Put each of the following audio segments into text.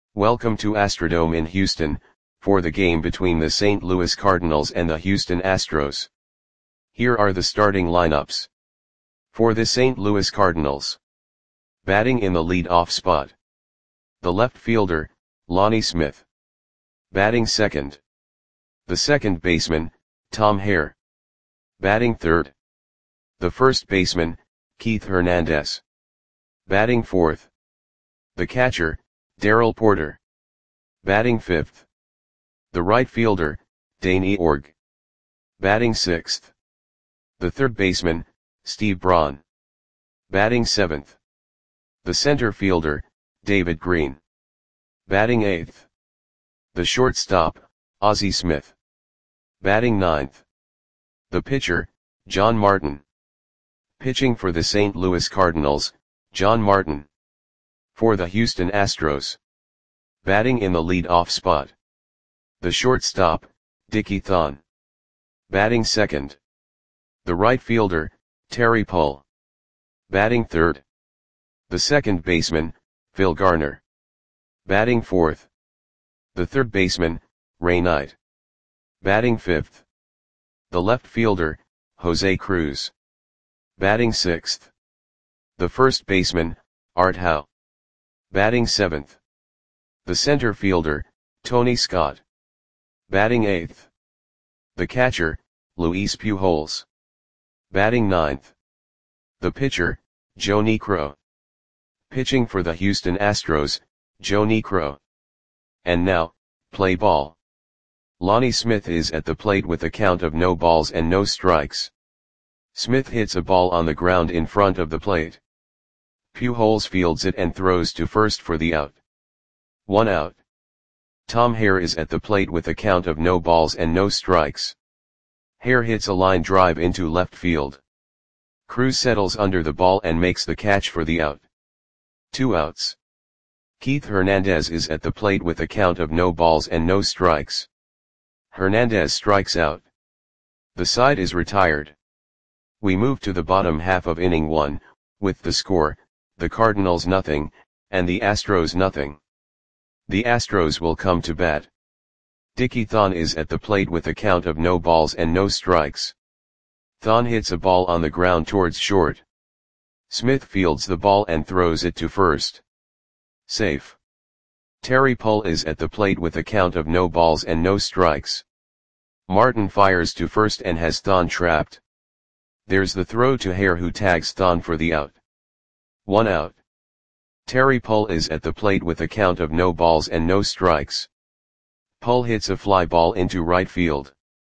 Welcome to Astrodome in Houston, for the game between the St. Louis Cardinals and the Houston Astros. Here are the starting lineups. For the St. Louis Cardinals. Batting in the lead-off spot. The left fielder, Lonnie Smith. Batting second. The second baseman, Tom Hare. Batting third. The first baseman, Keith Hernandez. Batting fourth. The catcher, Darrell Porter. Batting fifth. The right fielder, Dane Eorg. Batting sixth. The third baseman, Steve Braun. Batting seventh. The center fielder, David Green. Batting eighth. The shortstop, Ozzie Smith. Batting ninth. The pitcher, John Martin. Pitching for the St. Louis Cardinals, John Martin. For the Houston Astros. Batting in the lead-off spot. The shortstop, Dickie Thon. Batting second. The right fielder, Terry Pull. Batting third. The second baseman, Phil Garner. Batting fourth. The third baseman, Ray Knight. Batting fifth. The left fielder, Jose Cruz. Batting sixth. The first baseman, Art Howe. Batting seventh. The center fielder, Tony Scott. Batting eighth. The catcher, Luis Pujols. Batting ninth. The pitcher, Joe Niekro. Pitching for the Houston Astros, Joe Niekro. And now, play ball. Lonnie Smith is at the plate with a count of no balls and no strikes. Smith hits a ball on the ground in front of the plate. Pujols fields it and throws to first for the out. 1 out. Tom Hare is at the plate with a count of no balls and no strikes. Hare hits a line drive into left field. Cruz settles under the ball and makes the catch for the out. 2 outs. Keith Hernandez is at the plate with a count of no balls and no strikes. Hernandez strikes out. The side is retired. We move to the bottom half of inning 1, with the score, the Cardinals nothing, and the Astros nothing. The Astros will come to bat. Dickie Thon is at the plate with a count of no balls and no strikes. Thon hits a ball on the ground towards short. Smith fields the ball and throws it to first. Safe. Terry Pull is at the plate with a count of no balls and no strikes. Martin fires to first and has Thon trapped. There's the throw to Hare, who tags Thon for the out. 1 out. Terry Pull is at the plate with a count of no balls and no strikes. Pull hits a fly ball into right field.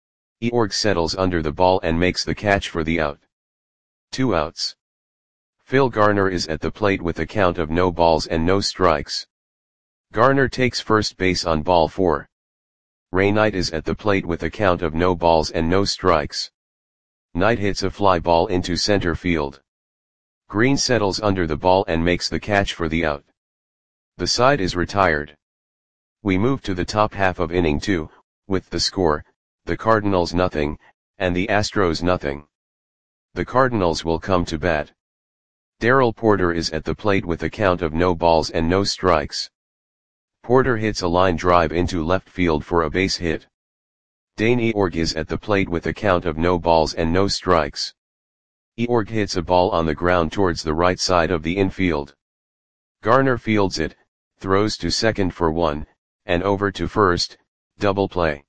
Eorg settles under the ball and makes the catch for the out. 2 outs. Phil Garner is at the plate with a count of no balls and no strikes. Garner takes first base on ball 4. Ray Knight is at the plate with a count of no balls and no strikes. Knight hits a fly ball into center field. Green settles under the ball and makes the catch for the out. The side is retired. We move to the top half of inning 2, with the score, the Cardinals nothing, and the Astros nothing. The Cardinals will come to bat. Darrell Porter is at the plate with a count of no balls and no strikes. Porter hits a line drive into left field for a base hit. Dane Eorg is at the plate with a count of no balls and no strikes. Eorg hits a ball on the ground towards the right side of the infield. Garner fields it, throws to second for 1, and over to first, double play.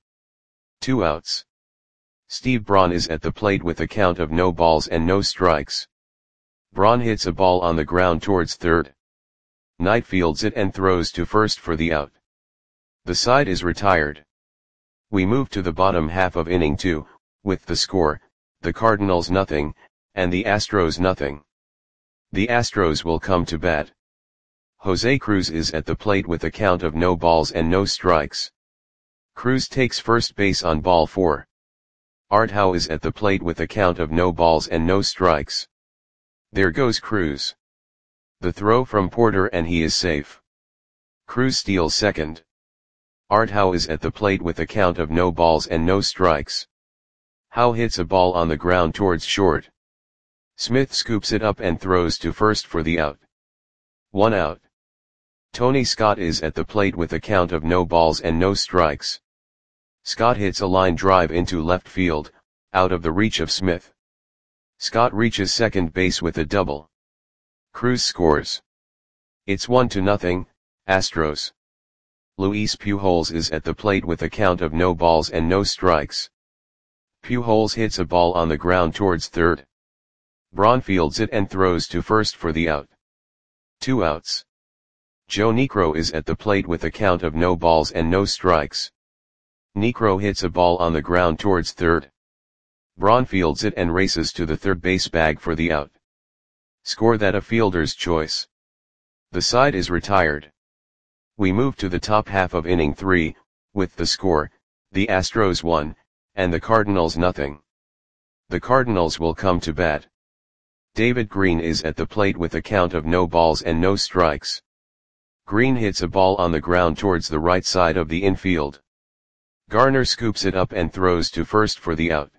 2 outs. Steve Braun is at the plate with a count of no balls and no strikes. Braun hits a ball on the ground towards third. Knight fields it and throws to first for the out. The side is retired. We move to the bottom half of inning 2, with the score, the Cardinals nothing, and the Astros nothing. The Astros will come to bat. Jose Cruz is at the plate with a count of no balls and no strikes. Cruz takes first base on ball 4. Art Howe is at the plate with a count of no balls and no strikes. There goes Cruz. The throw from Porter and he is safe. Cruz steals second. Art Howe is at the plate with a count of no balls and no strikes. Howe hits a ball on the ground towards short. Smith scoops it up and throws to first for the out. 1 out. Tony Scott is at the plate with a count of no balls and no strikes. Scott hits a line drive into left field, out of the reach of Smith. Scott reaches second base with a double. Cruz scores. It's 1-0, Astros. Luis Pujols is at the plate with a count of no balls and no strikes. Pujols hits a ball on the ground towards third. Braun fields it and throws to first for the out. 2 outs. Joe Niekro is at the plate with a count of no balls and no strikes. Niekro hits a ball on the ground towards third. Braun fields it and races to the third base bag for the out. Score that a fielder's choice. The side is retired. We move to the top half of inning 3, with the score, the Astros 1, and the Cardinals nothing. The Cardinals will come to bat. David Green is at the plate with a count of no balls and no strikes. Green hits a ball on the ground towards the right side of the infield. Garner scoops it up and throws to first for the out.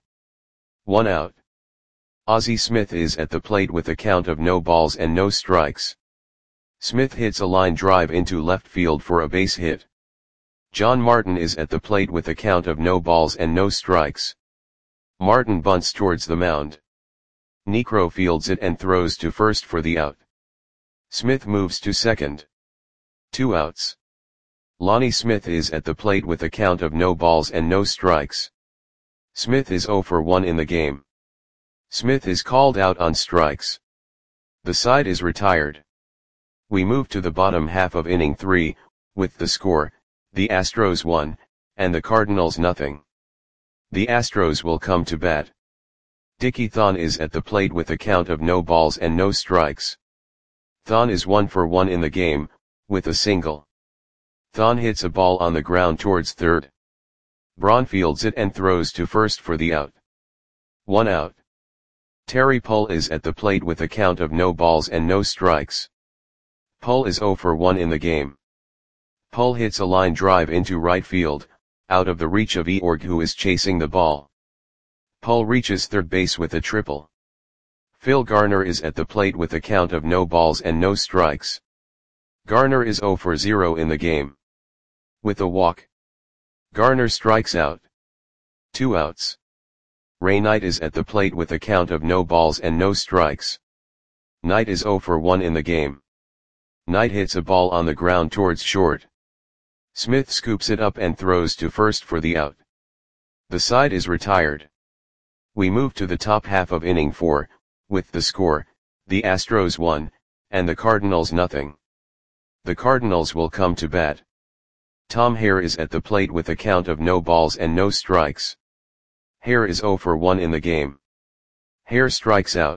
1 out. Ozzie Smith is at the plate with a count of no balls and no strikes. Smith hits a line drive into left field for a base hit. John Martin is at the plate with a count of no balls and no strikes. Martin bunts towards the mound. Niekro fields it and throws to first for the out. Smith moves to second. 2 outs. Lonnie Smith is at the plate with a count of no balls and no strikes. Smith is 0 for 1 in the game. Smith is called out on strikes. The side is retired. We move to the bottom half of inning 3, with the score, the Astros 1, and the Cardinals nothing. The Astros will come to bat. Dickie Thon is at the plate with a count of no balls and no strikes. Thon is 1 for 1 in the game, with a single. Thon hits a ball on the ground towards third. Braun fields it and throws to first for the out. 1 out. Terry Pull is at the plate with a count of no balls and no strikes. Pull is 0 for 1 in the game. Pull hits a line drive into right field, out of the reach of Eorg, who is chasing the ball. Pull reaches third base with a triple. Phil Garner is at the plate with a count of no balls and no strikes. Garner is 0 for 0 in the game. With a walk, Garner strikes out. 2 outs. Ray Knight is at the plate with a count of no balls and no strikes. Knight is 0 for 1 in the game. Knight hits a ball on the ground towards short. Smith scoops it up and throws to first for the out. The side is retired. We move to the top half of inning 4, with the score, the Astros 1, and the Cardinals nothing. The Cardinals will come to bat. Tom Hare is at the plate with a count of no balls and no strikes. Hare is 0 for 1 in the game. Hare strikes out.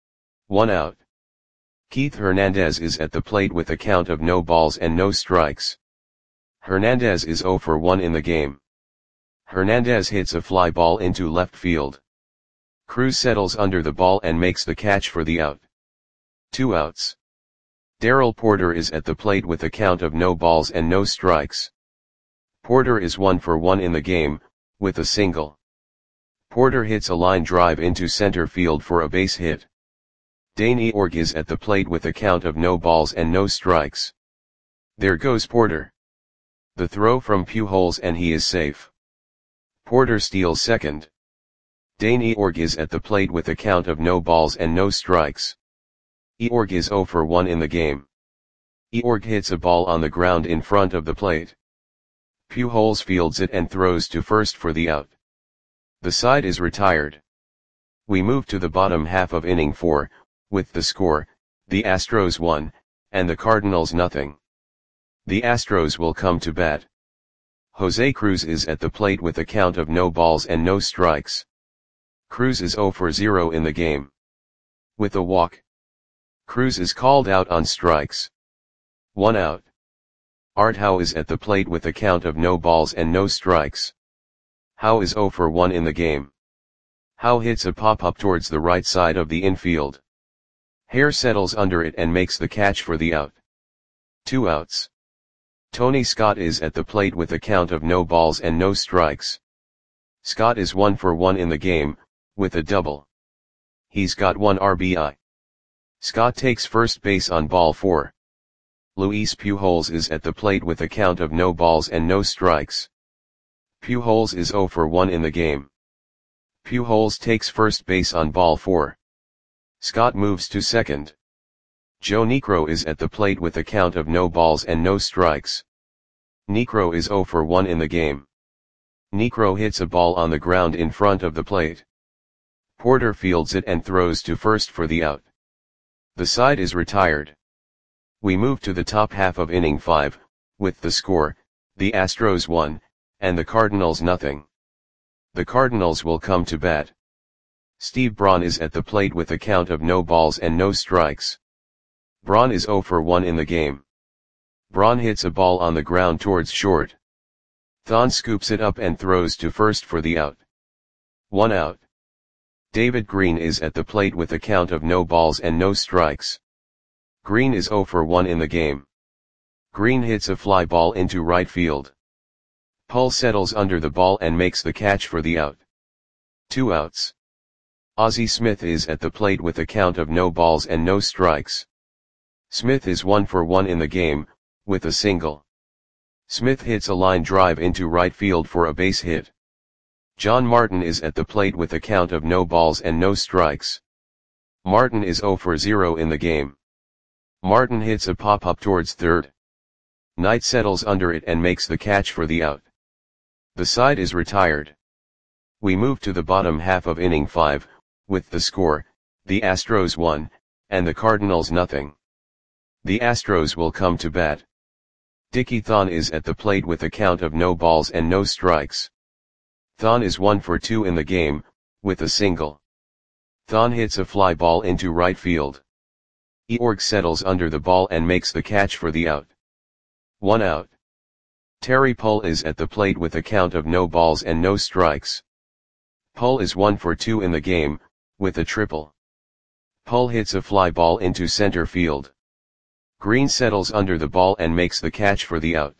1 out. Keith Hernandez is at the plate with a count of no balls and no strikes. Hernandez is 0 for 1 in the game. Hernandez hits a fly ball into left field. Cruz settles under the ball and makes the catch for the out. 2 outs. Darrell Porter is at the plate with a count of no balls and no strikes. Porter is 1 for 1 in the game, with a single. Porter hits a line drive into center field for a base hit. Dane Eorg is at the plate with a count of no balls and no strikes. There goes Porter. The throw from Pujols and he is safe. Porter steals second. Dane Eorg is at the plate with a count of no balls and no strikes. Eorg is 0 for 1 in the game. Eorg hits a ball on the ground in front of the plate. Pujols fields it and throws to first for the out. The side is retired. We move to the bottom half of inning 4, with the score, the Astros 1, and the Cardinals nothing. The Astros will come to bat. Jose Cruz is at the plate with a count of no balls and no strikes. Cruz is 0 for 0 in the game. With a walk, Cruz is called out on strikes. 1 out. Art Howe is at the plate with a count of no balls and no strikes. Howe is 0 for 1 in the game. Howe hits a pop-up towards the right side of the infield. Hare settles under it and makes the catch for the out. 2 outs. Tony Scott is at the plate with a count of no balls and no strikes. Scott is 1 for 1 in the game, with a double. He's got 1 RBI. Scott takes first base on ball 4. Luis Pujols is at the plate with a count of no balls and no strikes. Pujols is 0 for 1 in the game. Pujols takes first base on ball 4. Scott moves to second. Joe Niekro is at the plate with a count of no balls and no strikes. Niekro is 0 for 1 in the game. Niekro hits a ball on the ground in front of the plate. Porter fields it and throws to first for the out. The side is retired. We move to the top half of inning 5, with the score, the Astros 1, and the Cardinals nothing. The Cardinals will come to bat. Steve Braun is at the plate with a count of no balls and no strikes. Braun is 0 for 1 in the game. Braun hits a ball on the ground towards short. Thon scoops it up and throws to first for the out. 1 out. David Green is at the plate with a count of no balls and no strikes. Green is 0 for 1 in the game. Green hits a fly ball into right field. Pull settles under the ball and makes the catch for the out. 2 outs. Ozzie Smith is at the plate with a count of no balls and no strikes. Smith is 1 for 1 in the game, with a single. Smith hits a line drive into right field for a base hit. John Martin is at the plate with a count of no balls and no strikes. Martin is 0 for 0 in the game. Martin hits a pop-up towards third. Knight settles under it and makes the catch for the out. The side is retired. We move to the bottom half of inning 5, with the score, the Astros 1, and the Cardinals nothing. The Astros will come to bat. Dickie Thon is at the plate with a count of no balls and no strikes. Thon is 1 for 2 in the game, with a single. Thon hits a fly ball into right field. Eorg settles under the ball and makes the catch for the out. 1 out. Terry Pull is at the plate with a count of no balls and no strikes. Pull is 1 for 2 in the game, with a triple. Pull hits a fly ball into center field. Green settles under the ball and makes the catch for the out.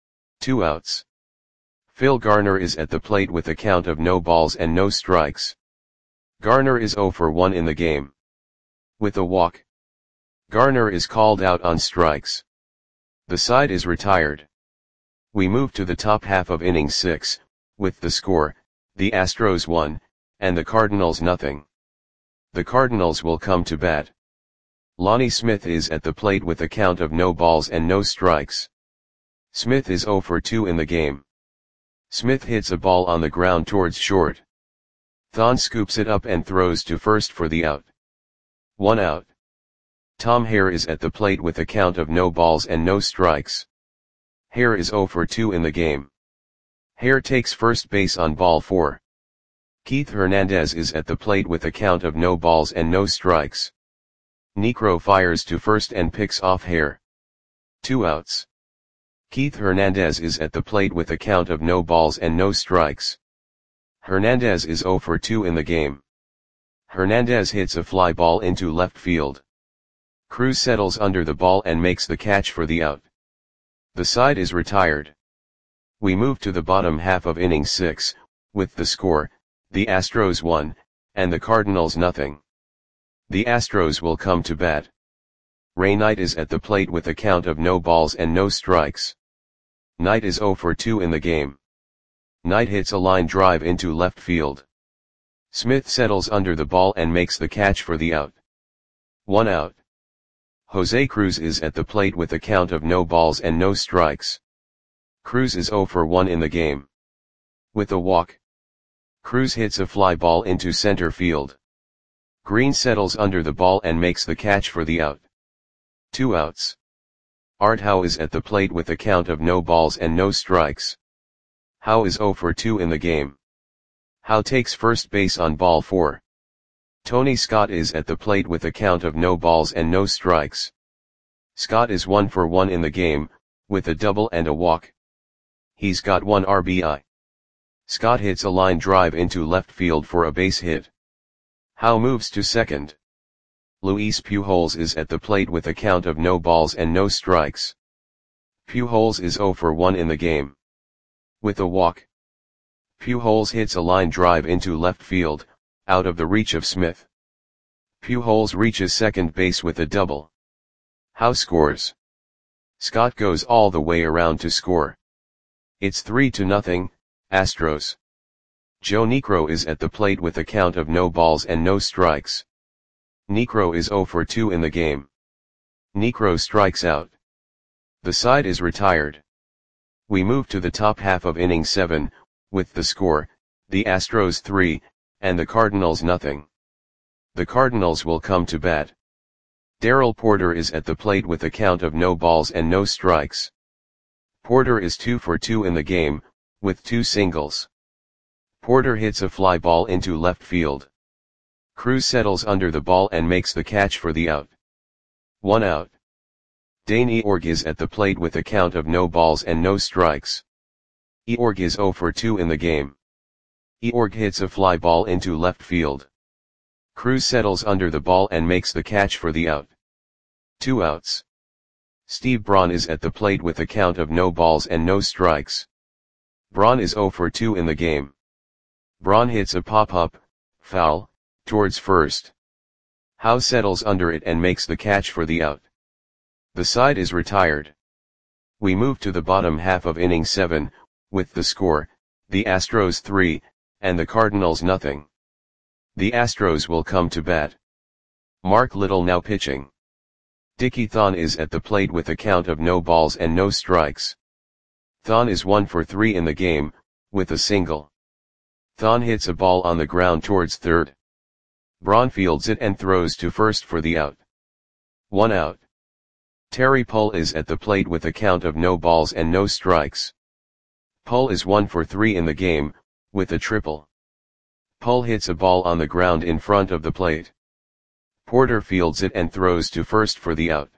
2 outs. Phil Garner is at the plate with a count of no balls and no strikes. Garner is 0 for 1 in the game. With a walk. Garner is called out on strikes. The side is retired. We move to the top half of inning 6, with the score, the Astros 1, and the Cardinals nothing. The Cardinals will come to bat. Lonnie Smith is at the plate with a count of no balls and no strikes. Smith is 0 for 2 in the game. Smith hits a ball on the ground towards short. Thon scoops it up and throws to first for the out. 1 out. Tom Hare is at the plate with a count of no balls and no strikes. Hare is 0 for 2 in the game. Hare takes first base on ball 4. Keith Hernandez is at the plate with a count of no balls and no strikes. Niekro fires to first and picks off Hare. 2 outs. Keith Hernandez is at the plate with a count of no balls and no strikes. Hernandez is 0 for 2 in the game. Hernandez hits a fly ball into left field. Cruz settles under the ball and makes the catch for the out. The side is retired. We move to the bottom half of inning 6, with the score, the Astros 1, and the Cardinals nothing. The Astros will come to bat. Ray Knight is at the plate with a count of no balls and no strikes. Knight is 0 for 2 in the game. Knight hits a line drive into left field. Smith settles under the ball and makes the catch for the out. 1 out. Jose Cruz is at the plate with a count of no balls and no strikes. Cruz is 0 for 1 in the game. With a walk. Cruz hits a fly ball into center field. Green settles under the ball and makes the catch for the out. 2 outs. Art Howe is at the plate with a count of no balls and no strikes. Howe is 0 for 2 in the game. Howe takes first base on ball 4. Tony Scott is at the plate with a count of no balls and no strikes. Scott is 1 for 1 in the game, with a double and a walk. He's got 1 RBI. Scott hits a line drive into left field for a base hit. Howe moves to second. Luis Pujols is at the plate with a count of no balls and no strikes. Pujols is 0 for 1 in the game. With a walk. Pujols hits a line drive into left field, out of the reach of Smith. Pujols reaches second base with a double. Howe scores. Scott goes all the way around to score. It's 3-0, Astros. Joe Niekro is at the plate with a count of no balls and no strikes. Niekro is 0 for 2 in the game. Niekro strikes out. The side is retired. We move to the top half of inning 7, with the score, the Astros 3, and the Cardinals nothing. The Cardinals will come to bat. Darrell Porter is at the plate with a count of no balls and no strikes. Porter is 2 for 2 in the game, with 2 singles. Porter hits a fly ball into left field. Cruz settles under the ball and makes the catch for the out. 1 out. Dane Eorg is at the plate with a count of no balls and no strikes. Eorg is 0 for 2 in the game. Eorg hits a fly ball into left field. Cruz settles under the ball and makes the catch for the out. 2 outs. Steve Braun is at the plate with a count of no balls and no strikes. Braun is 0 for 2 in the game. Braun hits a pop-up, foul, towards first. Howe settles under it and makes the catch for the out. The side is retired. We move to the bottom half of inning 7, with the score, the Astros 3, and the Cardinals nothing. The Astros will come to bat. Mark Little now pitching. Dickie Thon is at the plate with a count of no balls and no strikes. Thon is 1 for 3 in the game, with a single. Thon hits a ball on the ground towards third. Braun fields it and throws to first for the out. 1 out. Terry Pull is at the plate with a count of no balls and no strikes. Pull is 1 for 3 in the game, with a triple. Pull hits a ball on the ground in front of the plate. Porter fields it and throws to first for the out.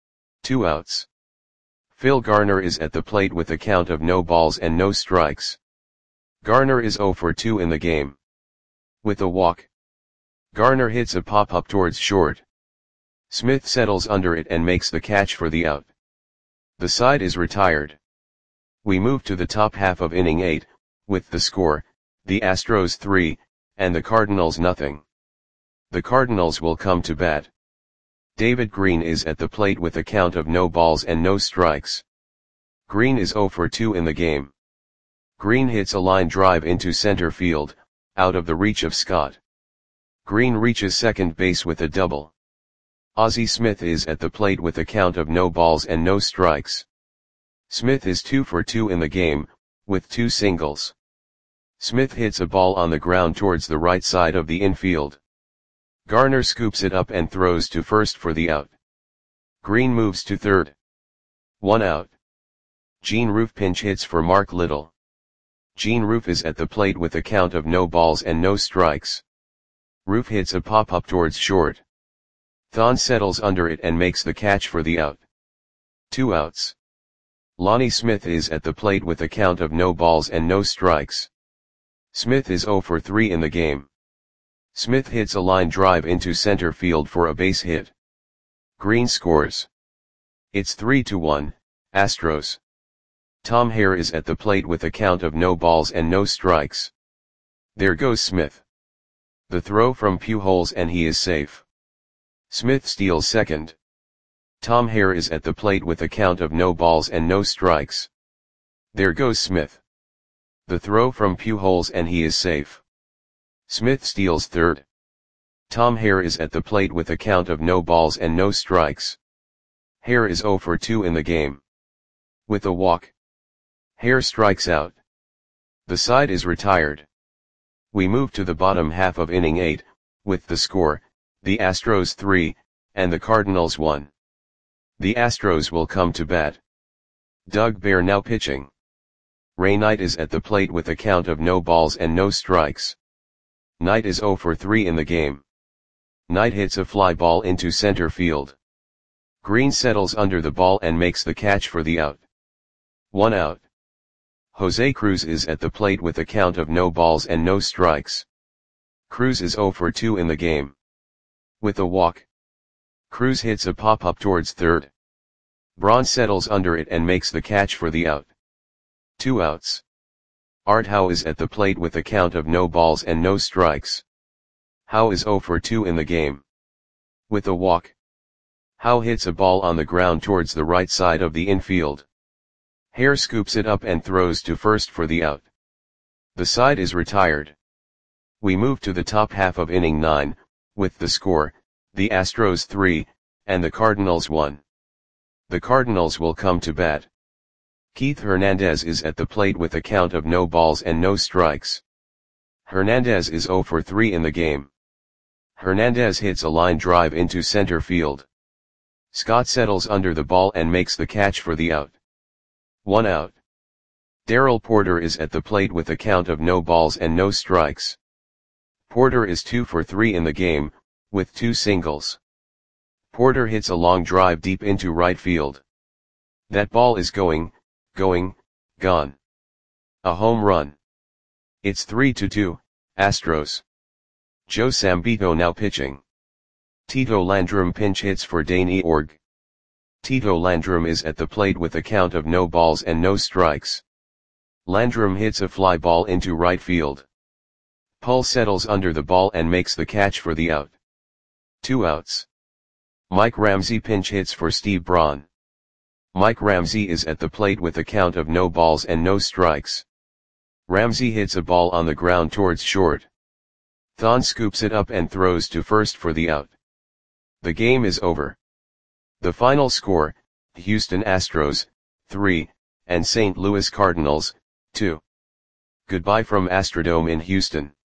2 outs. Phil Garner is at the plate with a count of no balls and no strikes. Garner is 0 for 2 in the game. With a walk. Garner hits a pop-up towards short. Smith settles under it and makes the catch for the out. The side is retired. We move to the top half of inning 8, with the score, the Astros 3, and the Cardinals nothing. The Cardinals will come to bat. David Green is at the plate with a count of no balls and no strikes. Green is 0 for 2 in the game. Green hits a line drive into center field, out of the reach of Scott. Green reaches second base with a double. Ozzie Smith is at the plate with a count of no balls and no strikes. Smith is 2 for 2 in the game, with 2 singles. Smith hits a ball on the ground towards the right side of the infield. Garner scoops it up and throws to first for the out. Green moves to third. 1 out. Gene Roof pinch hits for Mark Little. Gene Roof is at the plate with a count of no balls and no strikes. Roof hits a pop-up towards short. Thon settles under it and makes the catch for the out. 2 outs. Lonnie Smith is at the plate with a count of no balls and no strikes. Smith is 0 for 3 in the game. Smith hits a line drive into center field for a base hit. Green scores. It's 3-1, Astros. Tom Hare is at the plate with a count of no balls and no strikes. There goes Smith. The throw from Pujols and he is safe. Smith steals second. Tom Hare is at the plate with a count of no balls and no strikes. There goes Smith. The throw from Pujols and he is safe. Smith steals third. Tom Hare is at the plate with a count of no balls and no strikes. Hare is 0 for 2 in the game. With a walk. Hare strikes out. The side is retired. We move to the bottom half of inning 8, with the score, the Astros 3, and the Cardinals 1. The Astros will come to bat. Doug Bear now pitching. Ray Knight is at the plate with a count of no balls and no strikes. Knight is 0 for 3 in the game. Knight hits a fly ball into center field. Green settles under the ball and makes the catch for the out. 1 out. Jose Cruz is at the plate with a count of no balls and no strikes. Cruz is 0 for 2 in the game. With a walk. Cruz hits a pop-up towards third. Braun settles under it and makes the catch for the out. 2 outs. Art Howe is at the plate with a count of no balls and no strikes. Howe is 0 for 2 in the game. With a walk. Howe hits a ball on the ground towards the right side of the infield. Hare scoops it up and throws to first for the out. The side is retired. We move to the top half of inning 9, with the score, the Astros 3, and the Cardinals 1. The Cardinals will come to bat. Keith Hernandez is at the plate with a count of no balls and no strikes. Hernandez is 0 for 3 in the game. Hernandez hits a line drive into center field. Scott settles under the ball and makes the catch for the out. 1 out. Darrell Porter is at the plate with a count of no balls and no strikes. Porter is 2 for 3 in the game, with 2 singles. Porter hits a long drive deep into right field. That ball is gone. A home run. It's 3-2, Astros. Joe Sambito now pitching. Tito Landrum pinch hits for Dane Eorg. Tito Landrum is at the plate with a count of no balls and no strikes. Landrum hits a fly ball into right field. Pull settles under the ball and makes the catch for the out. 2 outs. Mike Ramsey pinch hits for Steve Braun. Mike Ramsey is at the plate with a count of no balls and no strikes. Ramsey hits a ball on the ground towards short. Thon scoops it up and throws to first for the out. The game is over. The final score, Houston Astros, 3, and St. Louis Cardinals, 2. Goodbye from Astrodome in Houston.